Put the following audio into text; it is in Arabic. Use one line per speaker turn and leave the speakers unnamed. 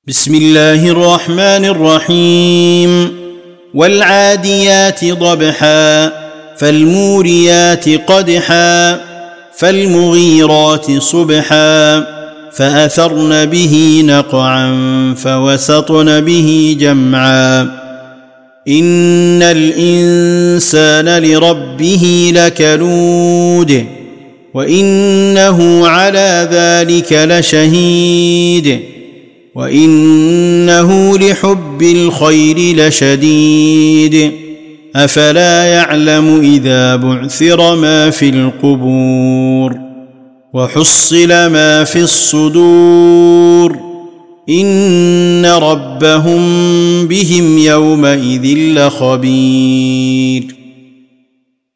بسم الله الرحمن الرحيم والعاديات ضبحا فالموريات قدحا فالمغيرات صبحا فأثرن به نقعا فوسطن به جمعا إن الإنسان لربه لكنود وإنه على ذلك لشهيد وإنه لحب الخير لشديد أفلا يعلم إذا بعثر ما في القبور وحصل ما في الصدور إن ربهم بهم يومئذ لخبير